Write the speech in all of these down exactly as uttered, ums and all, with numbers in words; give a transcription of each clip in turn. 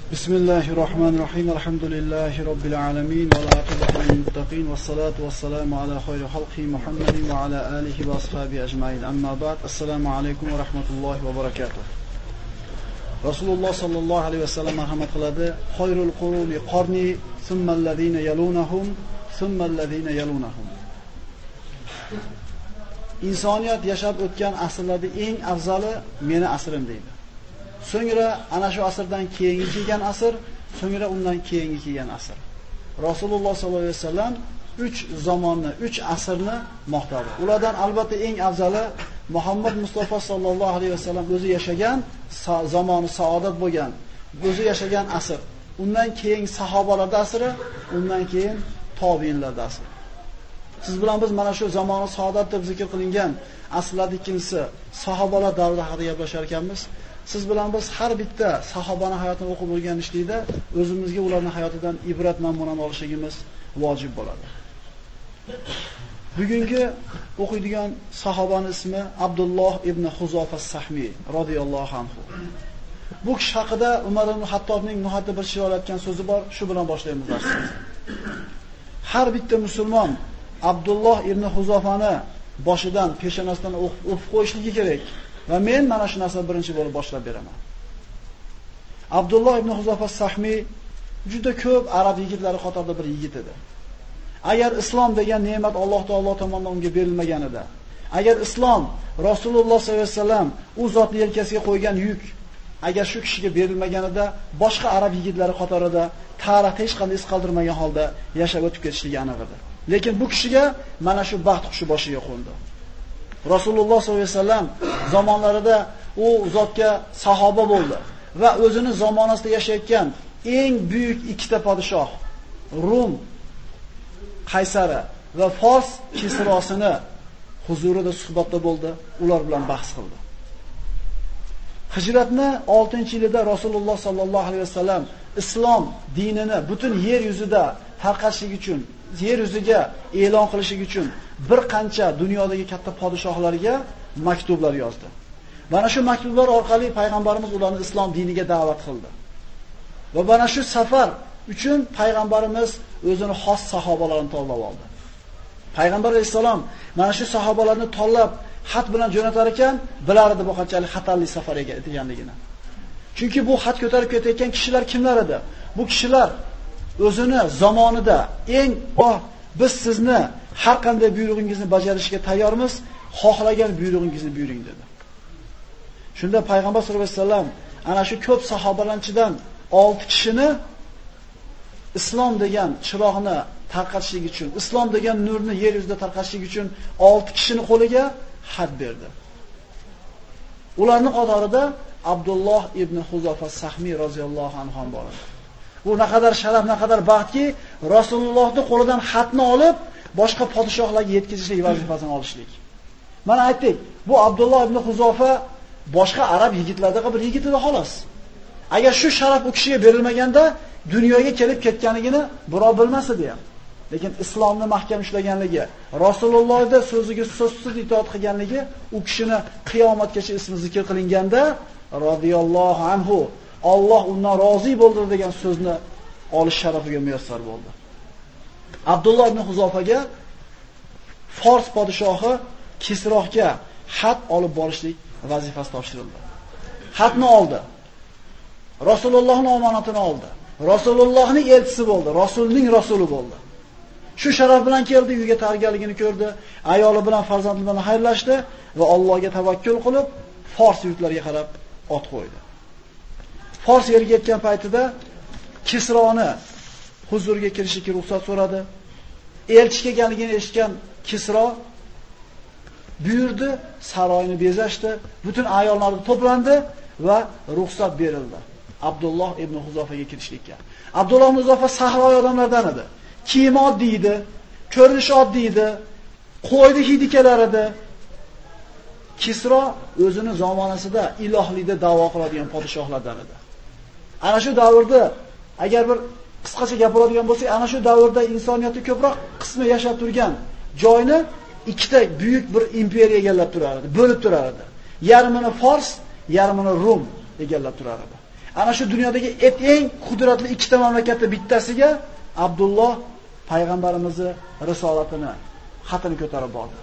Bismillahirrahmanirrahim. Alhamdulillahi rabbil alamin wal aqibatu lil muttaqin was salatu was salamu ala khayri khalqi Muhammadin wa ala alihi wa ashabihi ajma'in. Amma ba'd. Assalomu alaykum va rahmatullohi va barakatuh. Rasululloh sallallohu alayhi va sallam marhamat qiladi: "Khayrul quruni qarni, thumma alladhina yalunahum, thumma alladhina yalunahum." Insoniyat yashab o'tgan asrlarda eng afzali meni asrim deydi. So'ngra ana shu asrdan keyingi kelgan asr, so'ngra undan keyingi kelgan asr. Rasululloh sollallohu alayhi vasallam uch zamonni, uch asrni maqtadi. Ulardan albatta eng afzali Muhammad Mustafa sallallohu alayhi vasallam o'zi yashagan zamoni saodat bo'lgan, o'zi yashagan asr. Undan keyin sahobalar asri, undan keyin tobiinlar asri. Siz bilan biz mana shu zamoni saodat deb zikr qilingan asrlarning ikkinchisi sahobalar davrida haqida gaplashar ekanmiz. Siz bilan biz har bitta sahobaning hayotini o'qib o'rganishlikda o'zimizga ularning hayotidan ibrat namunani olishimiz vojib bo'ladi. Bugungi o'qiydigan sahobaning ismi Abdulloh ibn Huzofa as-Sahmi radhiyallohu anhu. Bu kishi haqida Umar ibn Hattobning muhaddi bir shior aytgan so'zi bor, shu bilan boshlaymiz darsimizni. Har bitta musulmon Abdulloh ibn Huzofani boshidan, peshonasidan o'qib qo'yishligi kerak. Va men mana shu narsani birinchi bo'lib boshlab beraman. Abdulloh ibn Huzofa as-Sahmi juda ko'p arab yigitlari qatorida bir yigit edi. Agar islom degan ne'mat Alloh taolo tomonidan unga berilmaganida, agar islom Rasululloh sollallohu alayhi vasallam u zotning yelkasiga qo'ygan yuk agar shu kishiga berilmaganida, boshqa arab yigitlari qatorida tarixda hech qanday iz qoldirmagan holda yashab o'tib ketishligi aniq edi. Lekin bu kishiga mana shu baxt qushi boshiga qo'ndi. Rasululloh sollallohu alayhi vasallam zamonlarida u zotga sahoba bo'ldi va o'zini zamonasida yashayotgan eng buyuk ikkita podshoh, Rum qaysari va Fors kisrosini huzurida suhbatda bo'ldi, ular bilan bahs qildi. Hijratning oltinchi yilida Rasululloh sallallohu alayhi vasallam islom dinini butun yer yuzida tarqatishlik uchun, yer yuziga e'lon qilishlik uchun bir qancha dunyodagi katta podshohlarga maktublar yozdi. Mana shu maktublar orqali payg'ambarimiz ularni islom diniga da'vat qildi. Va mana shu safar uchun payg'ambarimiz o'zini xos sahobalarini tanlab oldi. Payg'ambar alayhisalom mana shu sahobalarni tanlab xat bilan jo'natar ekan, bilar edi bu qanchalik xatarli safar ekanligini. Chunki bu xat ko'tarib ketayotgan kishilar kimlar edi? Bu kishilar o'zini zamonida eng oh, biz sizni har qanday buyrug'ingizni bajarishga tayyormiz, xohlagan buyrug'ingizni buyuring dedi. Shunda payg'ambar sollallohu alayhi vasallam ana shu ko'p sahobalardan olti kishini islom degan chiroqni tarqatishlik uchun, islom degan nurni yer yuzida tarqatishlik uchun olti kishini qo'liga xat berdi. Ularning qatorida Abdulloh ibn Huzofa as-Sahmi roziyallohu anhu ham bor edi. Bu naqadar sharaf, naqadar baxtki, Rasulullohning qo'lidan xatni olib, boshqa podshohlarga yetkazishlik vazifasini olishlik. Mana aytdik, bu Abdulloh ibn Huzofa boshqa arab yigitlardaqa bir yigit edi xolos. Agar shu sharaf u kishiga berilmaganda, dunyoga kelib ketganligini birov bilmas edi ham. Lekin islomni mahkam ushlaganligi, Rasulullohning so'ziga so'zsiz itoat qilganligi u kishini qiyomatgacha ismi zikr qilinganda radhiyallohu anhu, Alloh undan rozi bo'ldi degan so'zni olish sharafiga muyassar bo'ldi. Abdulloh ibn Huzofaga Fors podshohi Kisrohga xat olib borishlik vazifasi topshirildi. Xatni oldi. Rasulullohning omonatini oldi. Rasulullohning elchisi bo'ldi, Rasulning rasuli bo'ldi. Shu sharaf bilan keldi, uyga tayyorgarligini ko'rdi, ayoli bilan farzandi bilan xayrlashdi va Allohga tavakkul qilib, Fors yurtlariga qarab ot qo'ydi. Fors yeriga yetgan paytida Kisroni huzuriga kirishga ruxsat so'radi. Elchi kelganligini eshitgan Kisro buyurdi, saroyini bezashdi, butun ayollar to'plandi va ruxsat berildi Abdulloh ibn Huzofaga kirishlikka. Abdulloh ibn Huzofa sahroy odamlardan edi. Kiyimi oddiy edi, ko'rinishi oddiy edi, qo'ydi hidi kelar edi. Kisro o'zini zamonasida ilohlikda da'vo qiladigan podshohlardan edi. Ana shu davrda agar bir qisqacha gapiradigan bo'lsak, ana shu davrda insoniyatning ko'proq qismi yashab turgan joyni ikkita buyuk bir imperiya egallab turar edi, bo'lib turar edi. Yarmini Fors, yarmini Rum egallab turar edi. Ana shu dunyodagi eng qudratli ikkita mamlakatning bittasiga Abdulloh payg'ambarimizning risolatini, xatini ko'tarib bordi.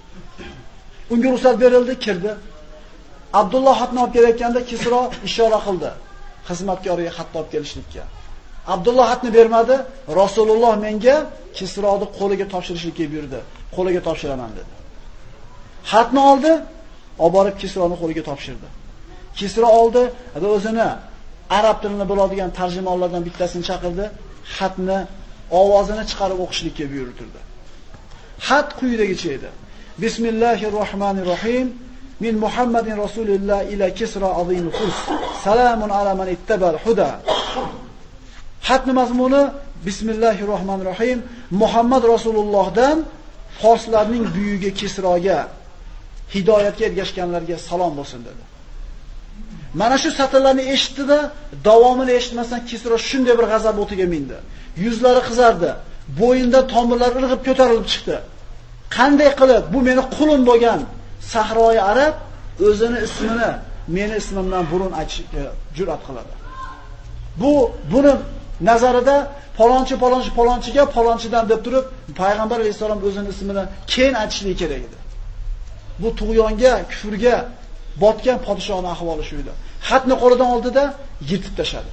Unga ruxsat berildi, kirdi. Abdulloh xatni olib kelayotganda Kisro ishora qildi xizmatkoriga xat olib kelishlikka. Abdulloh xatni bermadi, Rasululloh menga Kisroning qo'liga topshirishlikka buyurdi. Qo'liga topshiraman dedi. Xatni oldi, olib borib Kisroning qo'liga topshirdi. Kisro oldi va o'zini arab tilini biladigan tarjimonlardan bittasini chaqirdi, xatni ovozini chiqarib o'qishlikka buyurtirdi. Xat quyidagicha edi. Bismillahirrohmanirrohim. Min Muhammadin Rasulillah ila Kisra azim Furs. Salamun ala man ittabal huda. Xatning mazmuni Bismillahirrohmanirrohim. Muhammad Rasulullohdan forslarning buyugi Kisroga, hidoyatga ergashganlarga salom bo'lsin dedi. Mana shu satrlarni eshitdi-da, davomini eshitmasdan Kisro shunday bir g'azab o'tiga mindi. Yuzlari qizardi, bo'yinda tomirlari irg'ib ko'tarilib chiqdi. Qanday qilib bu meni qulim bo'lgan Sahroyi Arab o'zini ismini meni ismimdan burun aytishga jur'at qiladi. Bu buni nazarida palonchi palonchi palonchiga palonchidan deb turib payg'ambar alayhisalom o'zini ismini keyin aytishligi kerak edi. Bu tug'yonga, kufrga botgan podshohning ahvoli shu edi. Xatni qo'lidan oldida yirtib tashladi.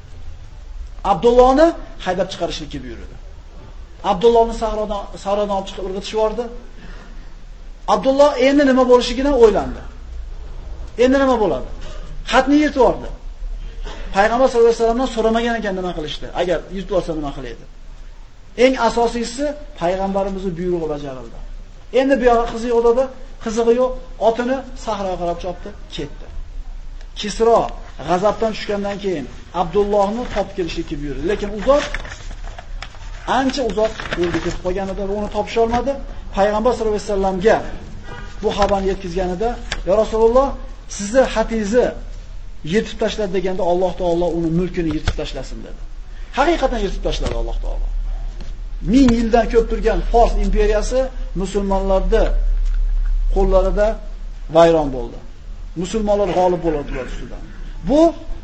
Abdullohni haydab chiqarishlikka buyurdi. Abdullohni sahrodan sahrodan olib chiqib irg'itishib yubordi. Abdulloh endi nima bo'lishligini o'ylandi. Endi nima bo'ladi? Xatni yirtib yubordi. Payg'ambar sollallohu alayhi vasallamdan so'ramagan ekan nima qilishdi. Agar yirtib olsa nima qilaydi? Eng asosiysi payg'ambarimizning buyrug'i bajarildi. Endi bu yoqqa qizi yo'q edi, qizig'i yo'q, otini sahroga qarab chopdi, ketdi. Kisro g'azabdan tushgandan keyin Abdullohni topib kelishga buyurdi, lekin uzoq ancha uzoq yo'lga ketib qolganida uni topisha olmadi. Payg'ambar sollallohu alayhi vasallamga bu xabarni yetkazganida, "Ya Rasululloh, sizni xatingizni yetib tashladi" deganda Alloh taolo uni mulkini yetib tashlasin dedi. Haqiqatan yetib tashladi Alloh taolo. Ming yildan ko'p turgan Fors imperiyasi musulmonlarning qo'llarida vayron bo'ldi. Musulmonlar g'olib bo'ladilar ustidan. Bu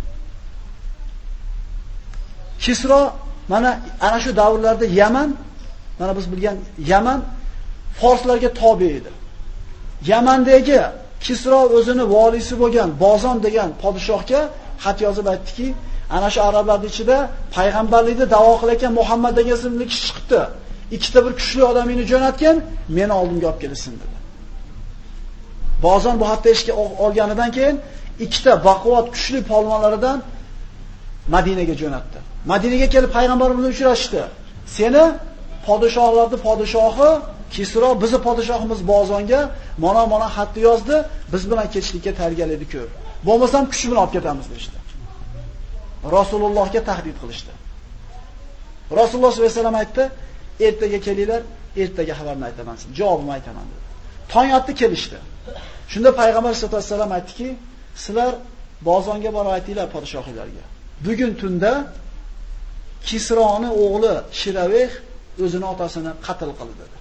Kisro mana ana shu davrlarda Yaman, mana biz bilgan Yaman forslarga tobe edi. Yamandagi Kisro o'zini valisi bo'lgan Bozon degan podshohga xat yozib aytdiki, ana shu arablar ichida payg'ambarlikni da'vo qilayotgan Muhammad degan ismli kishi chiqibdi. Ikkita bir kuchli odamini jo'natgan, meni oldimga olib kelsin dedi. Bozon bu hatto ishga olganidan keyin ikkita baquvvat kuchli polvonlaridan Madinaga jo'natdi. Madinaga kelib payg'ambar bilan uchrashdi. Seni podshohlarning podshohi Kisro bizni podshohimiz Bozonga mana mana xatni yozdi, biz bilan ketishlikka tayyorgarlik ko'r. Bo'lmasam kuch bilan olib ketamiz dedi. Rasulullohga tahdid qilishdi. Rasululloh sollallohu alayhi vasallam aytdi, ertaga kelinglar, ertaga xabarni aytaman sizga, javobimni aytaman dedi. Tong otdi kelishdi. Shunda payg'ambar sollallohu alayhi vasallam aytdiki, sizlar Bozonga borib aytinglar podshohlarga. Bugun tunda Kisroning o'g'li Shiraveh o'zini otasini qatl qildi dedi.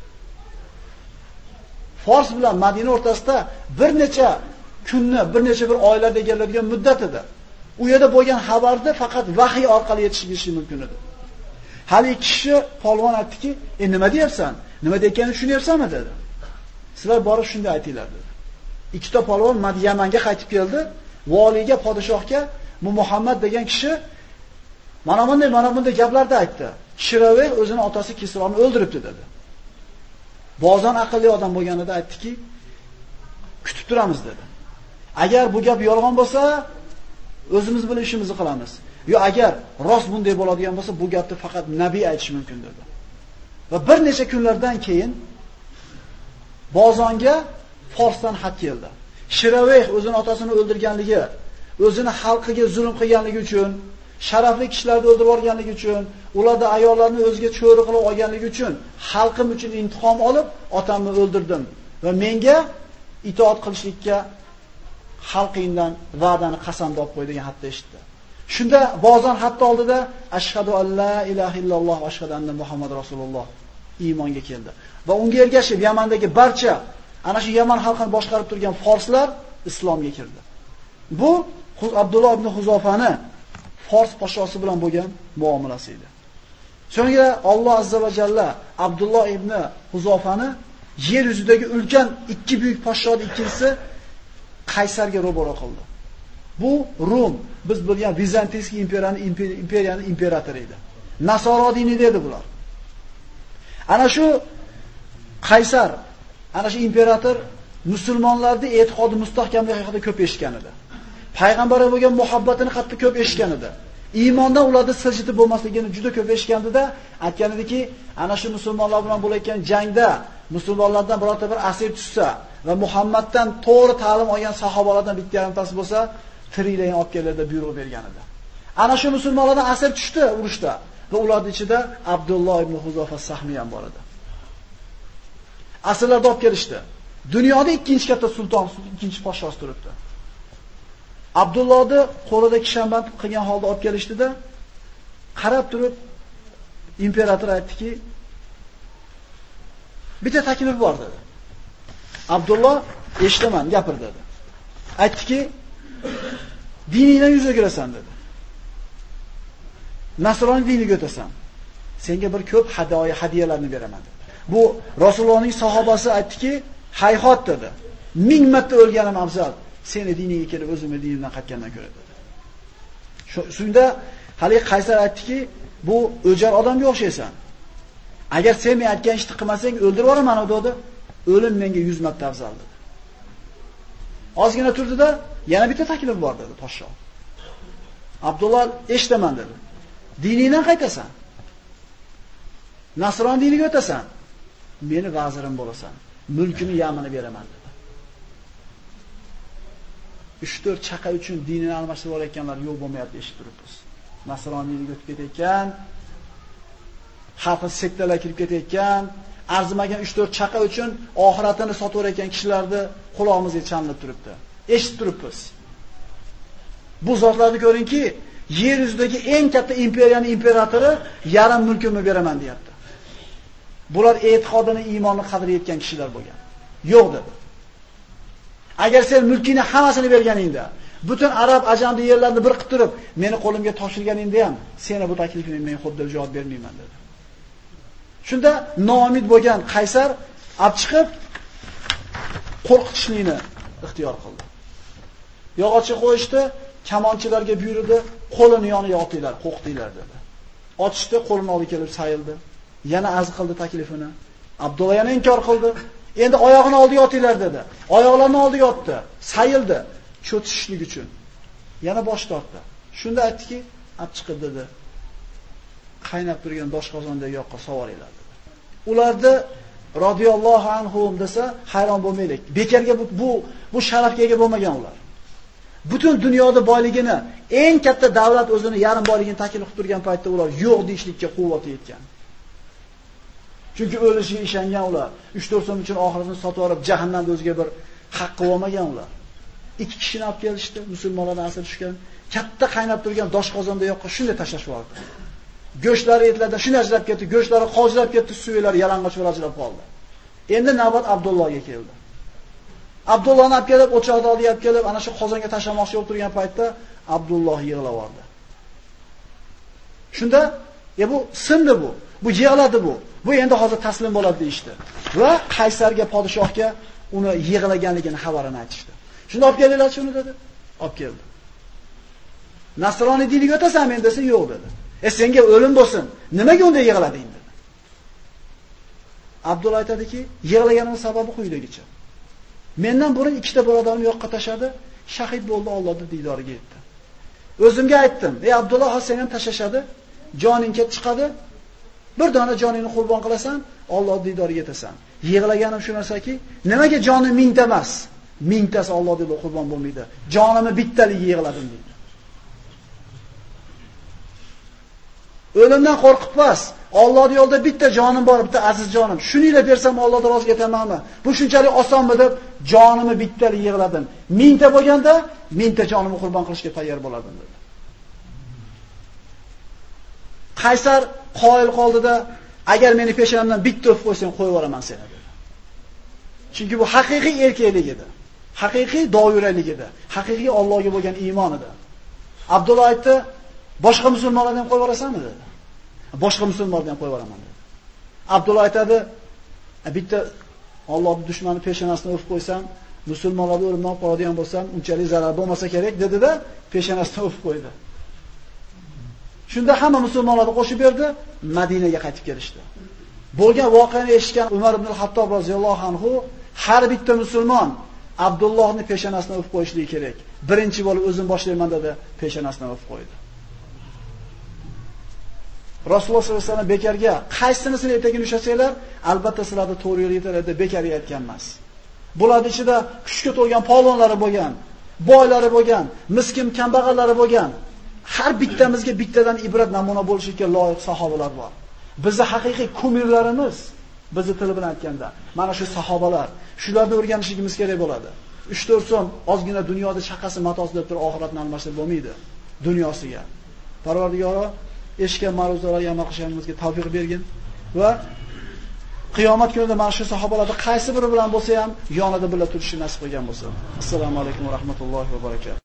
Fors bilan Madina o'rtasida bir necha kunni, bir necha bir oylar egallaydigan muddat edi. U yerda bo'lgan xabarni faqat vahiy orqali yetishishi mumkin edi. Hali kishi polvon aytdiki, "E nima deyapsan? Nima deganini tushunyapsanmi?" dedi. "Sizlar borib shunday aytinglar" dedi. Ikkita polvon Yamanga qaytib keldi, valiga, podshohga bu Muhammad degan kishi mana bunday, mana bunday gaplarni aytdi. Shiraveh o'zining otasi Kisroni o'ldiribdi dedi. Bozon aqlli odam bo'lganida aytdiki, "Kutib turamiz" dedi. Agar bu gap yolg'on bo'lsa, o'zimiz bilan ishimizni qilamiz. Yo agar rost bunday bo'ladigan bo'lsa, bu gapni faqat nabiy aytishi mumkin dedi. Va bir necha kunlardan keyin Bozonga Forsdan xat keldi. Shiraveh o'zining otasini o'ldirganligi, o'zini xalqiga zulm qilganligi uchun, sharafli kishilarni o'ldirib olganligi uchun, ularda ayollarni o'ziga cho'ri qilib olganligi uchun, xalqim uchun intiqom olib, otamni o'ldirdim va menga itoat qilishlikka xalqingdan va'dani qasamda olib qo'y degan xatni eshitdi. Shunda Bozon xatni oldida ashhadu an la ilaha illalloh va ashhadu anna Muhammad rasululloh iymonga keldi. Va unga ergashib Yamandagi barcha ana shu Yaman xalqini boshqarib turgan forslar islomga kirdi. Bu Abdulloh ibn Huzofani Fors podshosi bilan bo'lgan muomalasi edi. So'ngra Alloh azza va jalla Abdulloh ibn Huzofani yer yuzidagi ulkan ikki buyuk podshoning ikkinchisi Qaysarga ro'baro qildi. Bu Rum, biz bilgan Vizantiy imperiyani imperiyaning imperatori edi. Nasoro dinida edi bular. Ana shu Qaysar, ana shu imperator musulmonlarning e'tiqodi mustahkamligi haqida ko'p eshitgan edi. Payg'ambarga bo'lgan muhabbatini qattiq ko'p eshitgan edi. Iymondan ularda siljitib bo'lmasligini juda ko'p eshitgandida, aytgan ediki, ana shu musulmonlar bilan bo'layotgan jangda musulmonlardan birorta bir asir tushsa va Muhammaddan to'g'ri ta'lim olgan sahobalardan bitta yarimtasi bo'lsa, tiriklayin olib keladi deb buyruq bergan edi. Ana shu musulmonlardan asir tushdi urushda va ularning ichida Abdulloh ibn Huzofa Sahmi ham bor edi. Asirlarni olib kelishdi. Dunyoda ikkinchi katta sulton, ikkinchi podshoh turibdi. Abdullohni qo'lida kishanband qilgan holda olib kelishdida, qarab turib imperator aytdiki, bitta taklif bor dedi. Abdulloh, eshitaman, gapir dedi. Aytdiki, diningdan yuz o'girasan dedi. Nasroniy diniga o'tasan. Senga bir ko'p hadoya, hadiyalarni beraman dedi. Bu Rasulullohning sahobasi aytdiki, hayhot dedi. Ming marta o'lganim afzal. Seni diniga kelib o'zimni dinimdan qaytgandan ko'ra dedi. Shunda hali Qaysar aytdiki, bu o'jar odamga o'xshaysan. Agar sen men aytgan ishni qilmasang o'ldirib yuboraman dedi. O'lim menga yuz marta afzal dedi. Ozgina turdida, yana bitta taklif bor dedi podshoh. Abdulloh eshitaman dedi. Diningdan qaytasan. Nasron diniga o'tasan. Meni vazirim bo'lasan. Mulkini yamini beraman dedi. uch to'rt chaqa uchun dinini almashtirib olayotganlar yo'q bo'lmayapti eshitib turibmiz. Nasroniylikka o'tib ketayotgan, xalqni sektalarga kirib ketayotgan, arzimagan uch to'rt chaqa uchun oxiratini sotib olayotgan kishilarni quloqimizga chalinib turibdi. Eshitib turibmiz. Bu zotlarni ko'ringki, yer yuzidagi eng katta imperiyaning imperatori yarim mulkimni beraman deyapti. Bular e'tiqodini, iymonni qadri yetgan kishilar bo'lgan. Yo'q dedi. Agar sen mulkini hammasini berganingda, butun arab ajamli yerlarni bir qilib turib, meni qo'limga topshirganingda ham, seni bu taklifingga men xuddi javob bermayman dedi. Shunda noumid bo'lgan Qaysar olib chiqib qo'rqitishlikni ixtiyor qildi. Yog'ochga qo'yishdi, kamonchilarga buyurdi, qo'lini yoniga otinglar, qo'rqitinglar dedi. Ochishdi, qo'lini olib kelib sayildi. Yana az qildi taklifini. Abdulloh yana inkor qildi. Endi oyog'ini oldiga otinglar dedi. Oyoqlarini oldiga otdi, sayildi, cho'tishlik uchun. Yana bosh tortdi. Shunda aytdiki, "Olib chiqib" dedi. Qaynab turgan doshqozondagi yoqqa sovoringlar dedi. Ularni radhiyallohu anhum desa hayron bo'lmaylik. Bekarga bu bu, bu sharafga ega bo'lmagan ular. Butun dunyoda boyligini, eng katta davlat o'zini yarim boyligini taklif qilib turgan paytda ular yo'q deyishlikka quvvati yetgan. Chunki o'lishiga ishongan ular. uch to'rt so'm uchun oxiratini sotib olib, jahannamda o'ziga bir haqqi bo'lmagan ular. Ikki kishini olib kelishdi, musulmonlardan asir tushgan, katta qaynab turgan doshqozonda yoqqa shunday tashlashib yubordi. Go'shtlari etlardan shunday ajrab ketdi, go'shtlari qojilab ketdi, suvilari yalang'och ajrab qoldi. Endi navbat Abdullohga keldi. Abdullohni olib kelib, o'choqda olib kelib, ana shu qozonga tashlamoqchi bo'lib turgan paytda Abdulloh yig'lab oldi. Shunda, "Ya bu sindi bu. Bu yig'ladi bu. Bu endi hozir taslim bo'ladi" deydi. Va Qaysarga, podshohga uni yig'laganligini xabarini aytishdi. Shunda olib kelinglar shuni dedi. Olib keldi. Nasroniy diniga o'tasan men desa yo'q dedi. "E senga o'lim bo'lsin. Nimaga unda yig'lading?" dedi. Abdulloh aytadiki, yig'laganim sababi quyidagicha. Mendan burun ikkita birodarim yoqqa tashadi, shahid bo'ldi, Allohning diydoriga yetdi. O'zimga aytdim, "Ey Abdulloh, ha sen ham tashashadi, joning ketib chiqadi. Bir dona joningni qurbon qilasan, Allohning diydoriga yetasan." Yig'laganim shu narsaki, nimaga jonim mingta emas? Mingtasi Allohga qurbon bo'lmaydi. Jonimni bittaligiga yig'ladim dedi. O'limdan qo'rqibmas. Allohning yo'lida bitta jonim bor, bitta aziz jonim. Shuningla bersam Allohdan rozi etamanmi? Bu shunchalik osonmi deb jonimni bittalik yig'ladim. Mingta bo'lganda mingta jonimni qurbon qilishga tayyor bo'lardim dedi. Qaysar qoyil qoldida, agar meni peshonamdan bitta o'p qo'ysang qo'yib yuboraman seni dedi. Chunki bu haqiqiy erkaklik edi. Haqiqiy doiralik edi. Haqiqiy Allohga bo'lgan iymon edi. Abdulloh aytdi, Boshqa musulmonlarni ham qo'yib yuborasanmi dedi. Boshqa musulmonlarni ham qo'yib yuboraman dedi. Abdulloh aytadi, bitta Allohning dushmani peshonasini o'pib qo'ysam, musulmonlarni o'limdan qoladigan bo'lsam, unchalik zarar bo'lmasa kerak dedi-da, peshonasini o'pib qo'ydi. Shunda hamma musulmonlarni qo'shib berdi, Madinaga qaytib kelishdi. Bo'lgan voqeani eshitgan Umar ibn al-Hattob roziyallohu anhu har bitta musulmon Abdullohning peshonasini o'pib qo'yishligi kerak. Birinchi bo'lib o'zim boshlayman dedi, peshonasini o'pib qo'ydi. Rasululloh sollallohu alayhi vasallam bekarga qaysinisini etagini ushlasanglar, albatta sizlarni to'g'ri yo'lga yetaradi, bekarga aytgan emas. Bularning ichida kuchga to'lgan polvonlari bo'lgan, boylari bo'lgan, miskin kambag'allari bo'lgan. Har bittamizga bittadan ibrat namuna bo'lishiga loyiq sahobalar bor. Bizning haqiqiy kumirlarimiz, bizni tili bilan aytganda, mana shu sahobalar. Shularni o'rganishimiz kerak bo'ladi. uch to'rt so'm ozgina dunyoda shaqasi matosi deb turib oxiratni almashtirib bo'lmaydi dunyosiga. Parvardigoro eshitgan ma'ruzalarga amal qilishimizga tavfiq bergin va qiyomat kunida mana shu sahobalarning qaysi biri bilan bo'lsa ham yonida birga turishni nasib qilgan bo'lsin. Assalomu alaykum va rahmatullohi va barakatuh.